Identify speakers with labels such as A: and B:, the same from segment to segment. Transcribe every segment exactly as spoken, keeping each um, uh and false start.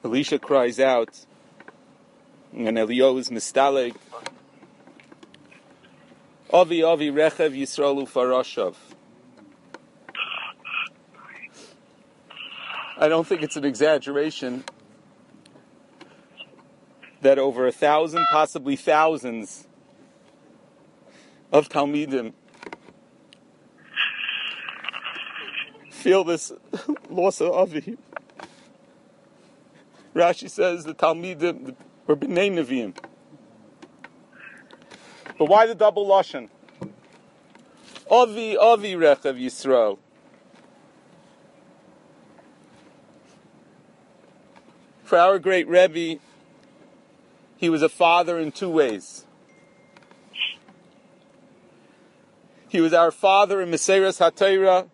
A: Elisha cries out, and Eliyahu is mistaleg. Avi, Avi, Rechev Yisraelu Farashav. I don't think it's an exaggeration that over a thousand, possibly thousands, of Talmidim feel this loss of Avi. Rashi says the Talmidim were B'nai Nevi'im. But why the double lashon? Avi, Avi, Rechav Yisrael. For our great Rebbe, he was a father in two ways. He was our father in Meseres HaTorah,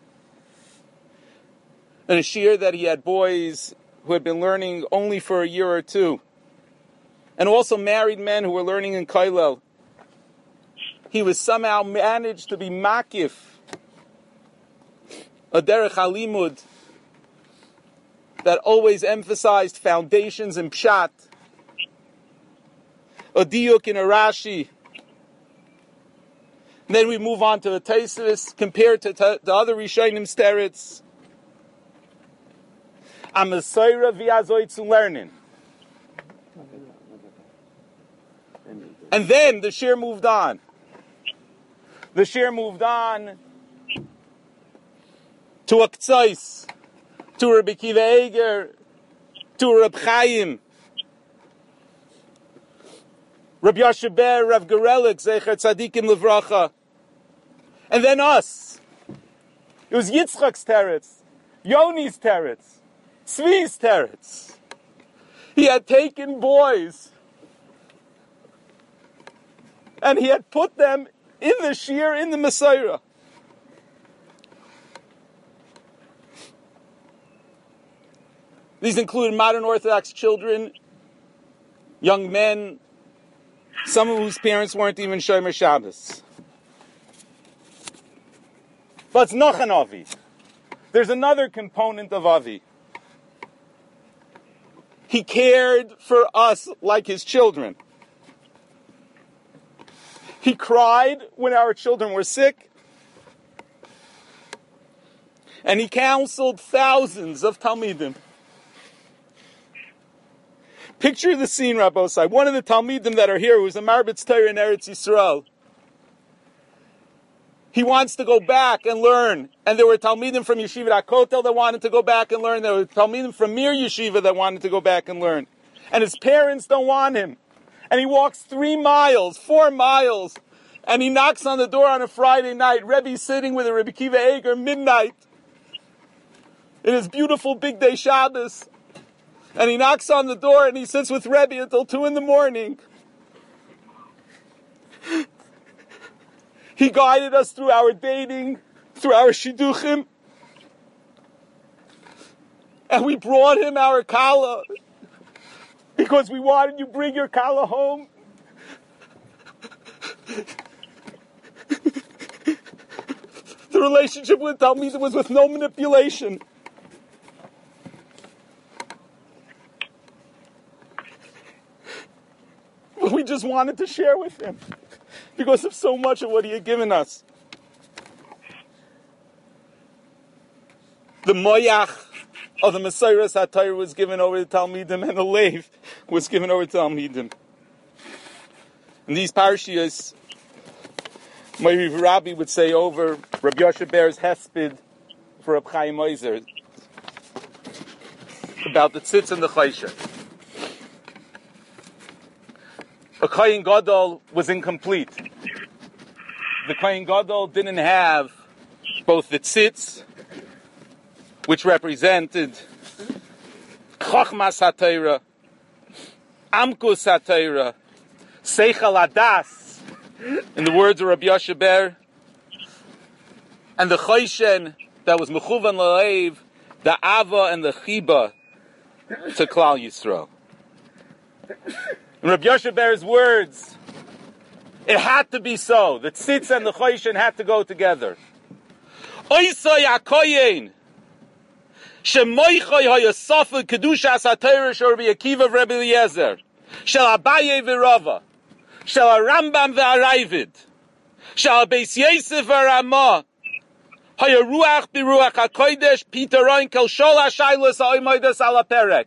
A: and a shir that he had boys who had been learning only for a year or two, and also married men who were learning in Kollel. He was somehow managed to be makif, a derech halimud that always emphasized foundations in pshat, a diuk in a Rashi. And then we move on to the Tosfos, compared to t- the other Rishonim steretz. I'm a soira v'azoy to learning. And then the shir moved on. The shir moved on to a K'tzos, to Rabbi Akiva Eger, to Reb Chaim, Rabbi Yoshe Ber, Rav Gerelik, Zecher Tzadikim Levracha, and then us. It was Yitzchak's teretz, Yoni's teretz, Tzvi's teretz. He had taken boys and he had put them in the shir, in the Messiah. These included modern Orthodox children, young men, some of whose parents weren't even Shomer Shabbos. But it's noch an Avi. There's another component of Avi. He cared for us like his children. He cried when our children were sick. And he counseled thousands of Talmidim. Picture the scene, Rabbosai. One of the Talmidim that are here, who's a Marbitz Torah in Eretz Yisrael, he wants to go back and learn. And there were Talmidim from Yeshiva HaKotel that wanted to go back and learn. There were Talmidim from Mir Yeshiva that wanted to go back and learn. And his parents don't want him. And he walks three miles, four miles, and he knocks on the door on a Friday night. Rebbe's sitting with a Rebbe Akiva Eger midnight in his beautiful big day Shabbos. And he knocks on the door and he sits with Rebbe until two in the morning. He guided us through our dating, through our shidduchim. And we brought him our kala because we wanted you to bring your kala home. The relationship with Talmidim was with no manipulation. We just wanted to share with him because of so much of what he had given us. The moyach of the Meseres HaTorah was given over to Talmidim, and the leiv was given over to Talmidim. And these parashiyos, my Rabbi would say over Rabbi Yoshe Ber's hesped for Reb Chaim Ozer about the tzitz and the chaysha. A Kohen Gadol was incomplete. The Kohen Gadol didn't have both the tzitz, which represented Chochmas HaTorah, Amkus HaTorah, Seichel Adas, in the words of Rabbi Yoshe Ber, and the Choshen that was Mechuvan L'Leiv, the Ava and the Chiba to Klal Yisrael. In Rabbi Yoshe Ber's words, it had to be so. The tzitz and the choshen had to go together. Oisay HaKoyen Shemoichoi hayasafa kedushas hatayra shor Akiva Rebbe Eliezer. Shel Abaye v'Rava. Shel Rambam v'Arayvid. Shel Beis Yosef v'Ramah. Hayaruach biruach hakodesh pitaron kel shol hashaylos ha'omodos al haperek.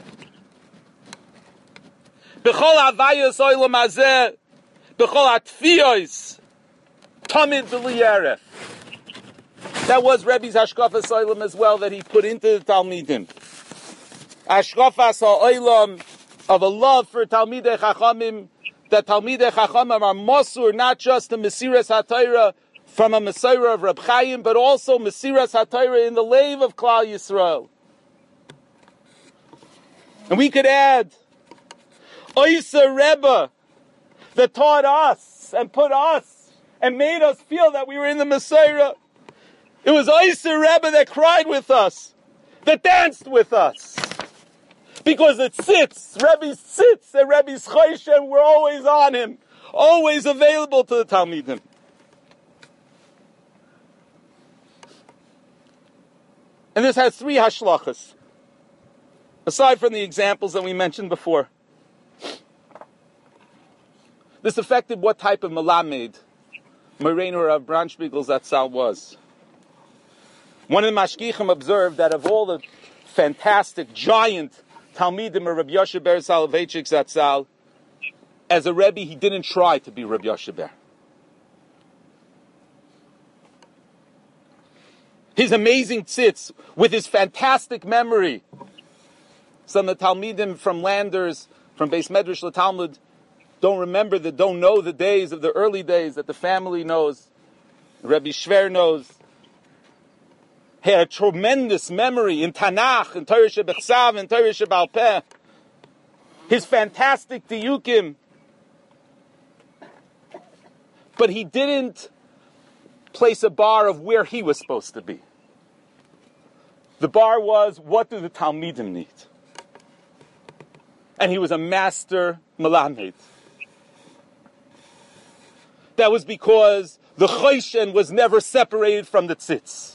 A: B'chol havayos olam hazeh. B'chol hatfiyos. Tamid v'liyaref. That was Rebbe's Hashkafas Olam as well that he put into the Talmidim. Hashkafas Olam of a love for Talmidei Chachamim, that Talmidei Chachamim are Mosur, not just the Mesiras HaTorah from a Messiah of Reb Chaim, but also Mesiras HaTorah in the lave of Klal Yisrael. And we could add Oysa Rebbe that taught us and put us and made us feel that we were in the Messiah. It was Oysa Rebbe that cried with us, that danced with us. Because it sits, Rebbe sits, and Rebbe's Choshen, we're always on him, always available to the Talmidim. And this has three hashlachas, aside from the examples that we mentioned before. This affected what type of Melamed Moreinu Rav Branchbigel Zatzal was. One of the Mashgichim observed that of all the fantastic, giant Talmidim of Rabbi Yoshe Ber Soloveitchik Zatzal, as a Rebbe, he didn't try to be Rabbi Yoshe Ber. His amazing tzitz, with his fantastic memory. Some of the Talmidim from Landers, from Beis Medrash LaTalmud, don't remember, the, don't know the days of the early days that the family knows, Rebbe Shver knows. He had a tremendous memory in Tanakh, in Torah Shebechsav, in Torah Shebal Peh. His fantastic diyukim. But he didn't place a bar of where he was supposed to be. The bar was, what do the Talmidim need? And he was a master Melamed. That was because the Choshen was never separated from the tzitz.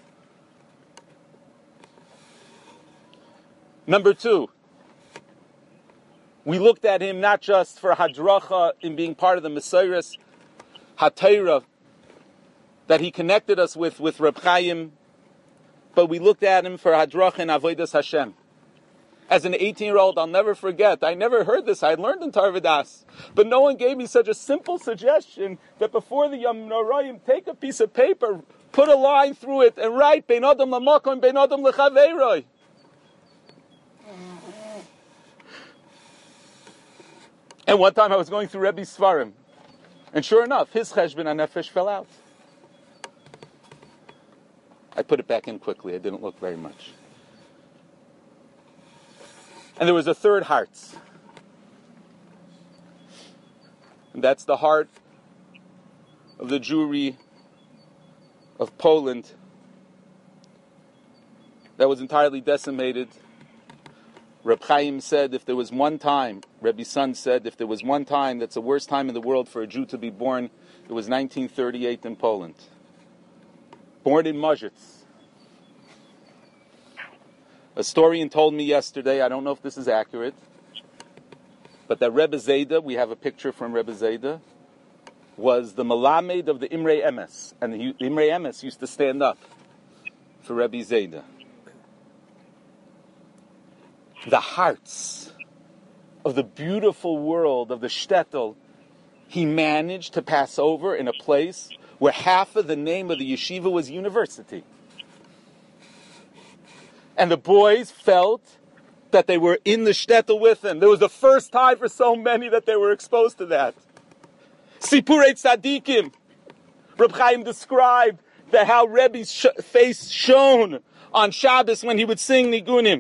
A: Number two, we looked at him not just for hadracha in being part of the Mesiras HaTorah that he connected us with, with Reb Chaim, but we looked at him for hadracha in Avodas Hashem. As an eighteen-year-old, I'll never forget, I never heard this, I learned in Tarvadas, but no one gave me such a simple suggestion that before the Yom Norayim, take a piece of paper, put a line through it, and write, Bein Adam L'Makom, Bein Adam L'Chaveiroi. And one time I was going through Rebbe's Svarim, and sure enough, his Cheshbon HaNefesh fell out. I put it back in quickly, I didn't look very much. And there was a third heart. And that's the heart of the Jewry of Poland that was entirely decimated. Reb Chaim said if there was one time, Rebbe's son said, if there was one time that's the worst time in the world for a Jew to be born, it was nineteen thirty-eight in Poland. Born in Mozhitz. A historian told me yesterday, I don't know if this is accurate, but that Rebbe Zayda, we have a picture from Rebbe Zayda, was the Melamed of the Imrei Emes. And the Imrei Emes used to stand up for Rebbe Zayda. The hearts of the beautiful world of the shtetl, he managed to pass over in a place where half of the name of the yeshiva was university. And the boys felt that they were in the shtetl with him. There was the first time for so many that they were exposed to that. Sipurei Tzadikim. Reb Chaim described that how Rebbe's sh- face shone on Shabbos when he would sing Nigunim.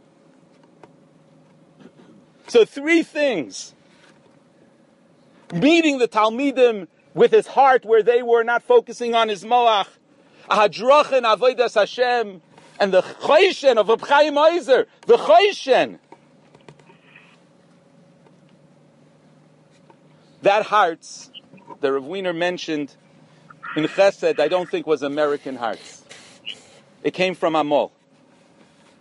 A: So three things. Meeting the Talmidim with his heart where they were not focusing on his moach. Hadracha and Avodas Hashem. And the Choshen of Reb Chaim Oizer. The Choshen. That hearts that Rav Wiener mentioned in Chesed, I don't think was American hearts. It came from Amol.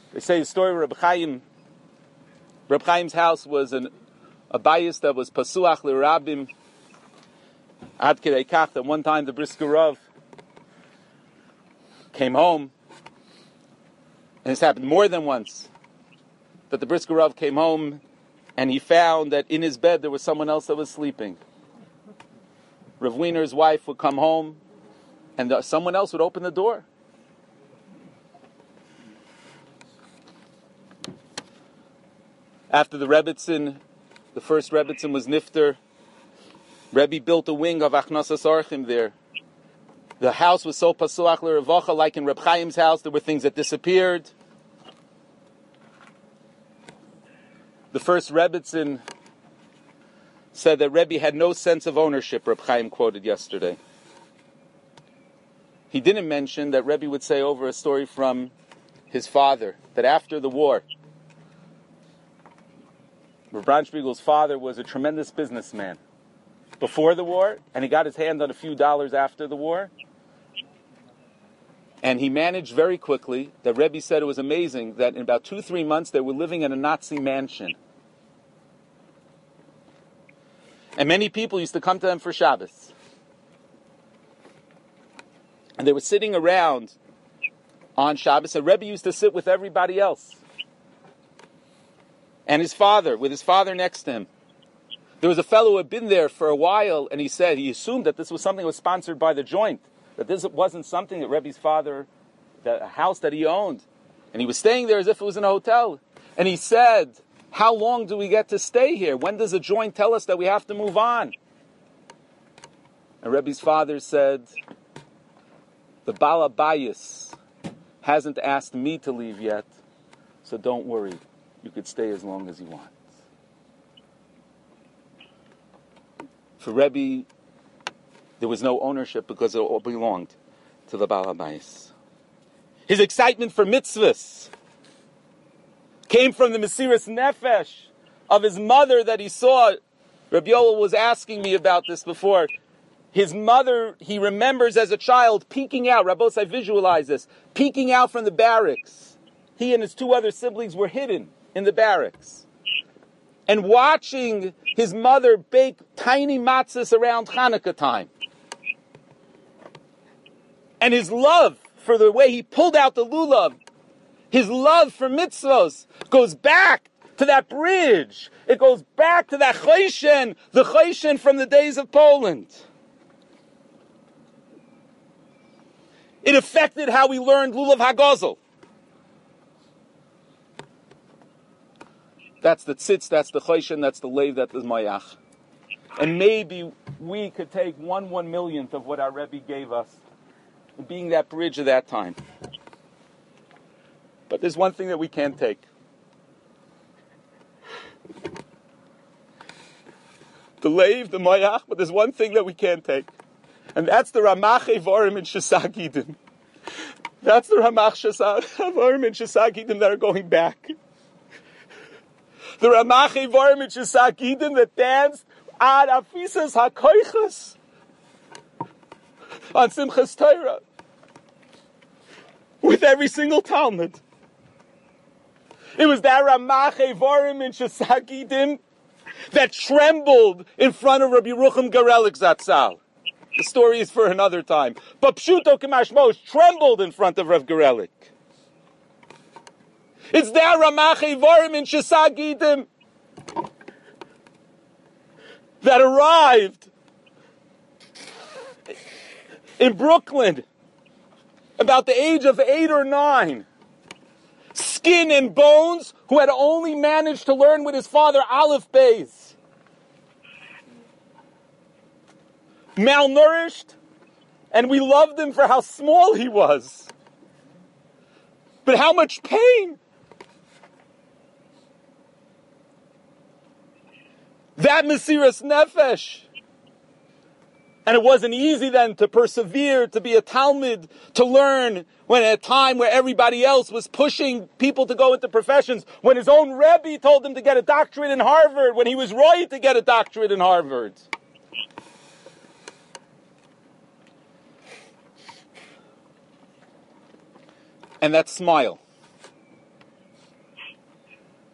A: They say the story of Reb Chaim. Reb Chaim's house was an, a bayis that was pasuach l'rabim. Ad kidei kach that one time the Brisker Rav came home, and this happened more than once, that the Brisker Rav came home and he found that in his bed there was someone else that was sleeping. Rav Weiner's wife would come home and the, someone else would open the door. After the Rebbitzin, the first Rebbitzin was Nifter, Rebbe built a wing of Achnasas Orchim there. The house was so pasuach l'revacha, like in Reb Chaim's house, there were things that disappeared. The first Rebbitzin said that Rebbe had no sense of ownership, Reb Chaim quoted yesterday. He didn't mention that Rebbe would say over a story from his father, that after the war, Reb Braunspiegel's father was a tremendous businessman before the war, and he got his hand on a few dollars after the war. And he managed very quickly, that Rebbe said it was amazing, that in about two, three months they were living in a Nazi mansion. And many people used to come to them for Shabbos. And they were sitting around on Shabbos, and Rebbe used to sit with everybody else. And his father, with his father next to him. There was a fellow who had been there for a while, and he said, he assumed that this was something that was sponsored by the joint, that this wasn't something that Rebbe's father, that a house that he owned. And he was staying there as if it was in a hotel. And he said, how long do we get to stay here? When does the joint tell us that we have to move on? And Rebbe's father said, the Baal HaBayis hasn't asked me to leave yet, so don't worry. You could stay as long as you want. For Rebbe, there was no ownership because it all belonged to the Baal HaBayis. His excitement for mitzvahs came from the Mesiras Nefesh of his mother that he saw. Rabbi Yoel was asking me about this before. His mother, he remembers as a child peeking out. Rabbos, I visualize this. Peeking out from the barracks. He and his two other siblings were hidden in the barracks. And watching his mother bake tiny matzahs around Hanukkah time. And his love for the way he pulled out the lulav, his love for mitzvos goes back to that bridge. It goes back to that choshen, the choshen from the days of Poland. It affected how we learned lulav hagozel. That's the tzitz, that's the choshen, that's the leiv, that's the mayach. And maybe we could take one one millionth of what our Rebbe gave us, being that bridge of that time. But there's one thing that we can't take. The leiv, the mayach, but there's one thing that we can't take. And that's the Ramach Evorim and Shesag Yidin. That's the Ramach Evorim and Shesag Yidin that are going back. The Ramach Evorim and Shesag Yidin that danced ad afisas hakoichas on Simchas Torah with every single Talmud. It was that Ramach Evorim and Shesag Yidin that trembled in front of Rabbi Yerucham Garelik Zatzal. The story is for another time. But Pshuto K'mashmos trembled in front of Rav Garelik. It's that Ramach Evorim and Shesag Yidin that arrived in Brooklyn about the age of eight or nine. Skin and bones, who had only managed to learn with his father Aleph Beis. Malnourished, and we loved him for how small he was. But how much pain! That Mesiras Nefesh. And it wasn't easy then to persevere, to be a Talmud, to learn, when at a time where everybody else was pushing people to go into professions, when his own Rebbe told him to get a doctorate in Harvard, when he was right to get a doctorate in Harvard. And that smile.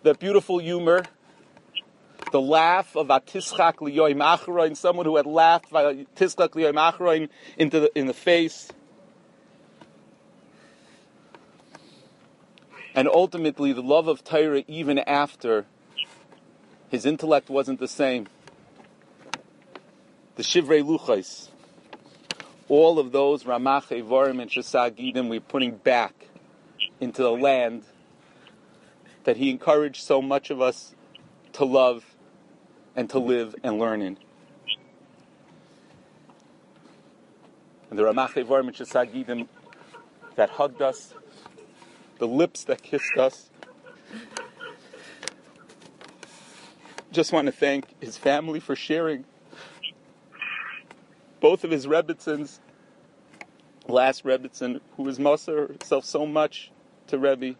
A: that beautiful humor, the laugh of Atischak Liyoim Achroin, someone who had laughed Atischak Liyoim Achroin into the, in the face. And ultimately, the love of Torah even after his intellect wasn't the same. The Shivrei Luchos, all of those Ramach Evarim and Shesag Gidim we're putting back into the land that he encouraged so much of us to love and to live and learn in. And the Ramach Evarim and Shesag Gidim that hugged us, the lips that kissed us. Just want to thank his family for sharing both of his Rebbitzins. Last Rebbitzin, who was Moser herself so much to Rebbe.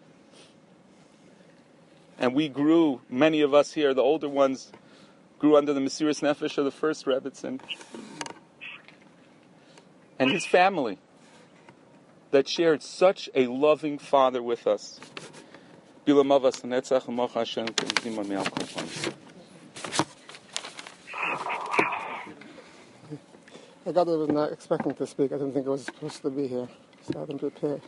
A: And we grew, many of us here, the older ones, grew under the Mesiras Nefesh of the first Rebbitzin. And his family that shared such a loving father with us.
B: I got it, was not expecting to speak. I didn't think I was supposed to be here, so I didn't prepare.